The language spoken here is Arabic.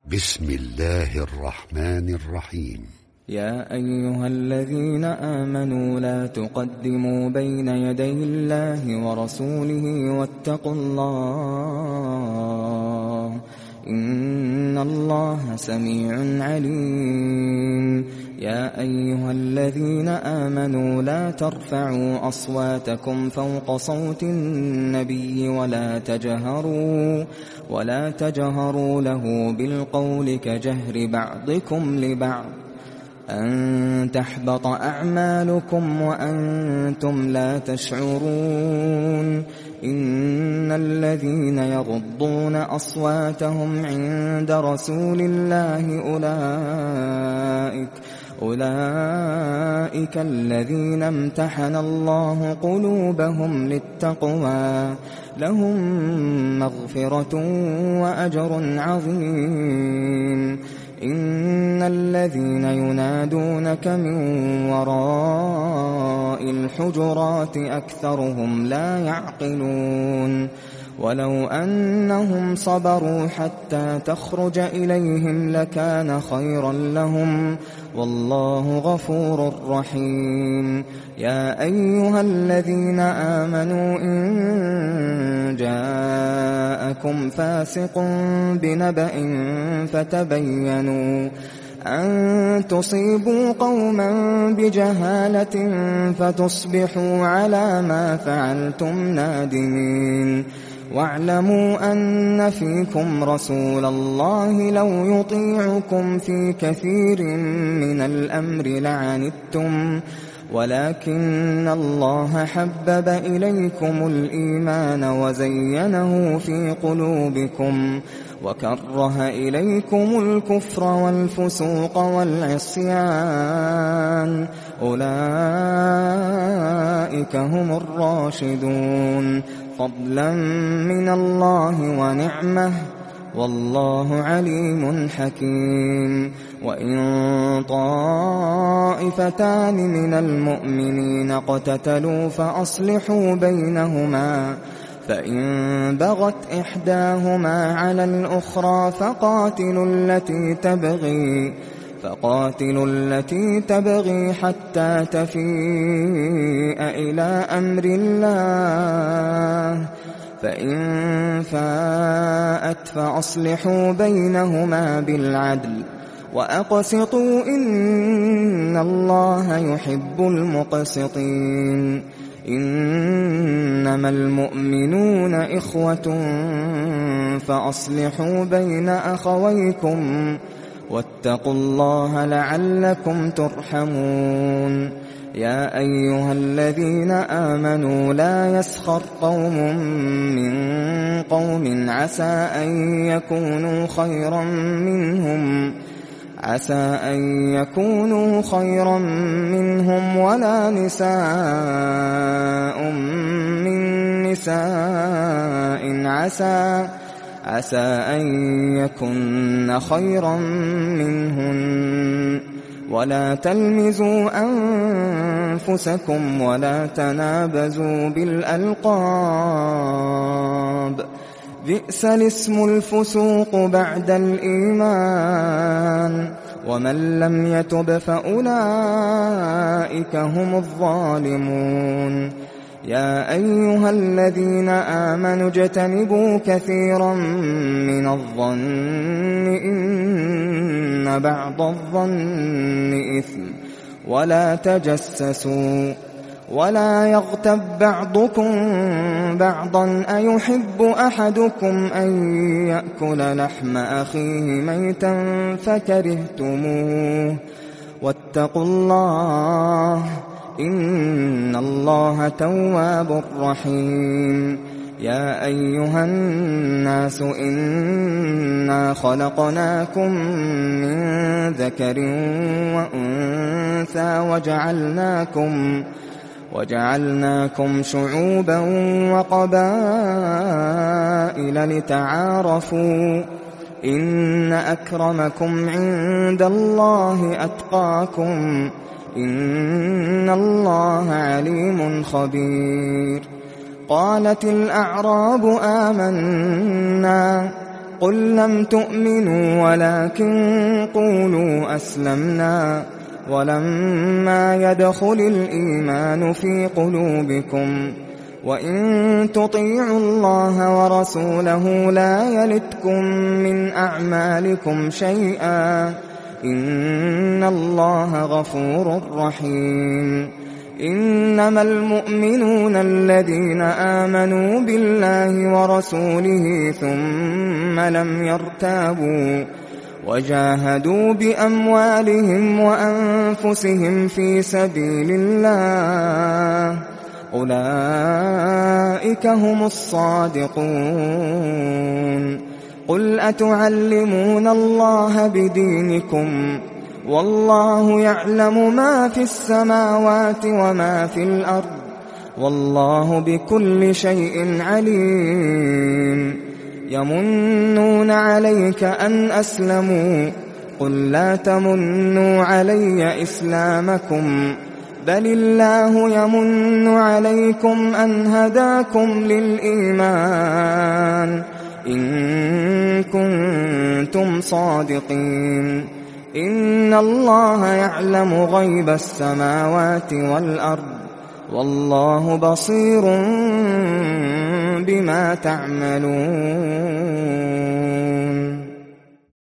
بسم الله الرحمن الرحيم. يا أيها الذين آمنوا لا تقدموا بين يدي الله ورسوله واتقوا الله إن الله سميع عليم. يا أيها الذين آمنوا لا ترفعوا أصواتكم فوق صوت النبي ولا تجهروا له بالقول كجهر بعضكم لبعض أن تحبط أعمالكم وأنتم لا تشعرون. إن الذين يغضون أصواتهم عند رسول الله أولئك الذين امتحن الله قلوبهم للتقوى لهم مغفرة وأجر عظيم. إن الذين ينادونك من وراء الحجرات أكثرهم لا يعقلون. ولو أنهم صبروا حتى تخرج إليهم لكان خيرا لهم والله غفور رحيم. يا أيها الذين آمنوا إن جاءكم فاسق بنبأ فتبينوا أن تصيبوا قوما بجهالة فتصبحوا على ما فعلتم نادمين. واعلموا أن فيكم رسول الله لو يطيعكم في كثير من الأمر لعنتم ولكن الله حبب إليكم الإيمان وزينه في قلوبكم وكره إليكم الكفر والفسوق والعصيان أولئك هم الراشدون فضلا من الله ونعمه والله عليم حكيم. وإن طائفتان من المؤمنين اقتتلوا فأصلحوا بينهما فإن بغت إحداهما على الأخرى فقاتلوا التي تبغي حتى تفيء إلى أمر الله فإن فاءت فأصلحوا بينهما بالعدل وأقسطوا إن الله يحب المقسطين. إنما المؤمنون إخوة فأصلحوا بين أخويكم واتقوا الله لعلكم ترحمون. يا أيها الذين آمنوا لا يسخر قوم من قوم عسى أن يكونوا خيرا منهم ولا نساء من نساء عسى أن يكن خيرا منهن ولا تلمزوا أنفسكم ولا تنابزوا بالألقاب بئس الاسم الفسوق بعد الإيمان ومن لم يتب فأولئك هم الظالمون. يا أيها الذين آمنوا اجتنبوا كثيرا من الظن إن بعض الظن إثم ولا تجسسوا ولا يغتب بعضكم بعضا أيحب أحدكم أن يأكل لحم أخيه ميتا فكرهتموه واتقوا الله إن الله تواب رحيم. يا أيها الناس إنا خلقناكم من ذكر وأنثى وجعلناكم شعوبا وقبائل لتعارفوا إن أكرمكم عند الله أتقاكم إن الله عليم خبير. قالت الأعراب آمنا قل لم تؤمنوا ولكن قولوا أسلمنا ولما يدخل الإيمان في قلوبكم وإن تطيعوا الله ورسوله لا يلتكم من أعمالكم شيئا إن الله غفور رحيم إنما المؤمنون الذين آمنوا بالله ورسوله ثم لم يرتابوا وجاهدوا بأموالهم وأنفسهم في سبيل الله أولئك هم الصادقون قل أتعلمون الله بدينكم والله يعلم ما في السماوات وما في الأرض والله بكل شيء عليم يمنون عليك أن أسلموا قل لا تمنوا علي إسلامكم بل الله يمن عليكم أن هداكم للإيمان إن كنتم صادقين إن الله يعلم غيب السماوات والأرض والله بصير بما تعملون